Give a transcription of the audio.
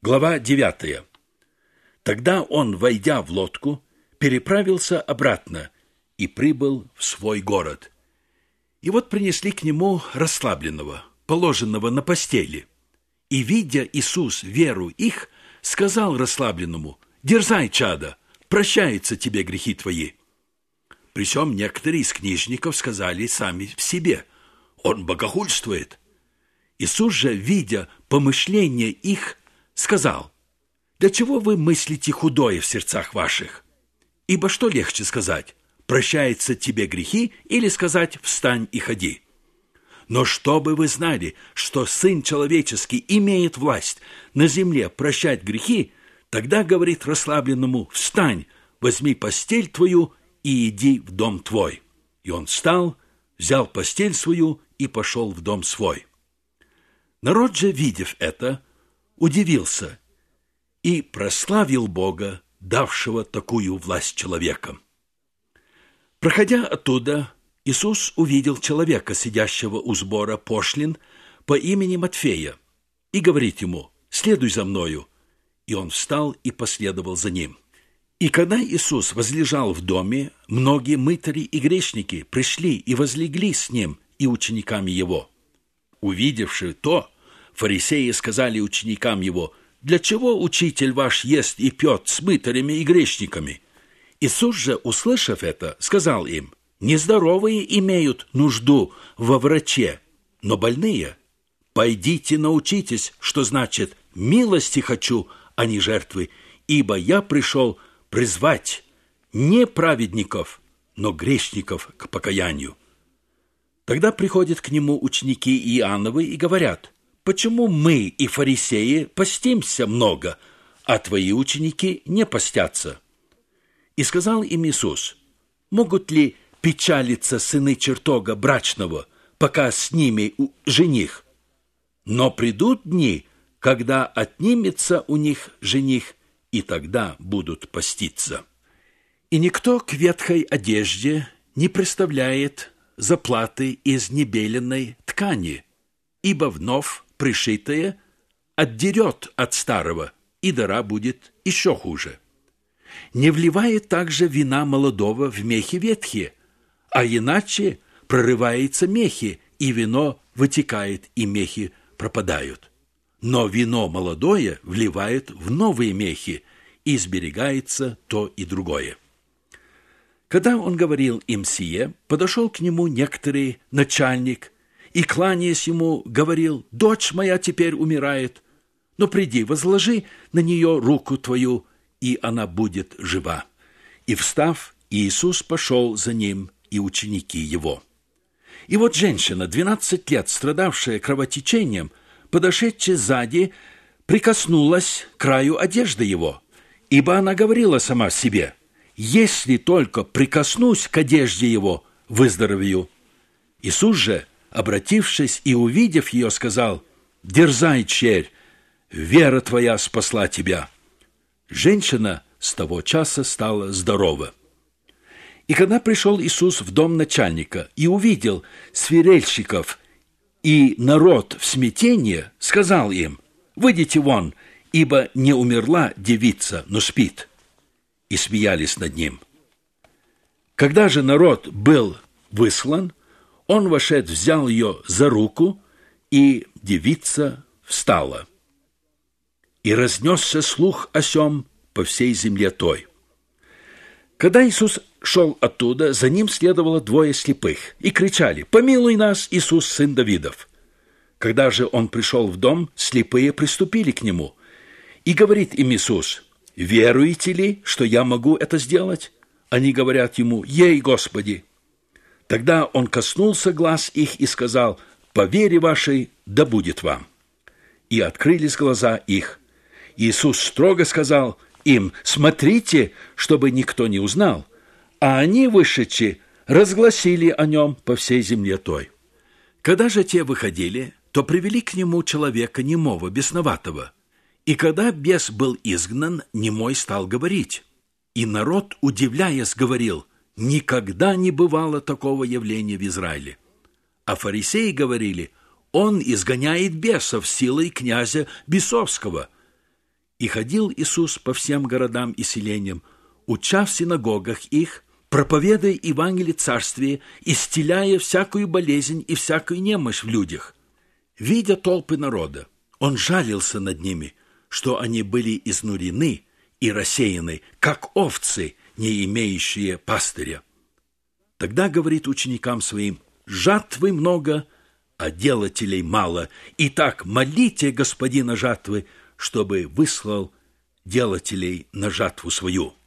Глава 9. Тогда он, войдя в лодку, переправился обратно и прибыл в свой город. И вот принесли к нему расслабленного, положенного на постели. И, видя Иисус веру их, сказал расслабленному: «Дерзай, чадо, прощаются тебе грехи твои». При сём некоторые из книжников сказали сами в себе: «Он богохульствует». Иисус же, видя помышления их, сказал: «Для чего вы мыслите худое в сердцах ваших? Ибо что легче сказать: прощаются тебе грехи, или сказать: встань и ходи? Но чтобы вы знали, что Сын Человеческий имеет власть на земле прощать грехи, тогда говорит расслабленному: встань, возьми постель твою и иди в дом твой. И он встал, взял постель свою и пошел в дом свой. Народ же, видев это, удивился и прославил Бога, давшего такую власть человекам. Проходя оттуда, Иисус увидел человека, сидящего у сбора пошлин, по имени Матфея, и говорит ему: «Следуй за мною». И он встал и последовал за ним. И когда Иисус возлежал в доме, многие мытари и грешники пришли и возлегли с ним и учениками его. Увидевши то, фарисеи сказали ученикам его: «Для чего учитель ваш ест и пьет с мытарями и грешниками?» Иисус же, услышав это, сказал им: «Нездоровые имеют нужду во враче, но больные. Пойдите научитесь, что значит: милости хочу, а не жертвы, ибо я пришел призвать не праведников, но грешников к покаянию». Тогда приходят к нему ученики Иоанновы и говорят: «Почему мы и фарисеи постимся много, а твои ученики не постятся?» И сказал им Иисус: «Могут ли печалиться сыны чертога брачного, пока с ними жених? Но придут дни, когда отнимется у них жених, и тогда будут поститься. И никто к ветхой одежде не представляет заплаты из небеленной ткани, ибо вновь пришитое отдерет от старого, и дыра будет еще хуже. Не вливает также вина молодого в мехи ветхие, а иначе прорывается мехи, и вино вытекает, и мехи пропадают. Но вино молодое вливает в новые мехи, и сберегается то и другое». Когда он говорил им сие, подошел к нему некоторый начальник, и, кланяясь ему, говорил: «Дочь моя теперь умирает, но приди, возложи на нее руку твою, и она будет жива». И, встав, Иисус пошел за ним, и ученики его. И вот женщина, 12 лет страдавшая кровотечением, подошедшая сзади, прикоснулась к краю одежды его, ибо она говорила сама себе: «Если только прикоснусь к одежде его, выздоровею». Иисус же, обратившись и увидев ее, сказал: «Дерзай, черь, вера твоя спасла тебя». Женщина с того часа стала здорова. И когда пришел Иисус в дом начальника и увидел свирельщиков и народ в смятении, сказал им: «Выйдите вон, ибо не умерла девица, но спит». И смеялись над ним. Когда же народ был выслан, он, вошед, взял ее за руку, и девица встала. И разнесся слух о сем по всей земле той. Когда Иисус шел оттуда, за ним следовало 2 слепых, и кричали: «Помилуй нас, Иисус, сын Давидов». Когда же он пришел в дом, слепые приступили к нему, и говорит им Иисус: «Веруете ли, что я могу это сделать?» Они говорят ему: «Ей, Господи». Тогда он коснулся глаз их и сказал: «По вере вашей да будет вам». И открылись глаза их. Иисус строго сказал им: «Смотрите, чтобы никто не узнал». А они, вышедшие, разгласили о нем по всей земле той. Когда же те выходили, то привели к нему человека немого, бесноватого. И когда бес был изгнан, немой стал говорить. И народ, удивляясь, говорил: «Никогда не бывало такого явления в Израиле». А фарисеи говорили: «Он изгоняет бесов силой князя бесовского». И ходил Иисус по всем городам и селениям, уча в синагогах их, проповедуя Евангелие Царствия, исцеляя всякую болезнь и всякую немощь в людях. Видя толпы народа, он жалился над ними, что они были изнурены и рассеяны, как овцы, не имеющие пастыря. Тогда говорит ученикам своим: жатвы много, а делателей мало. Итак, молите Господина жатвы, чтобы выслал делателей на жатву свою.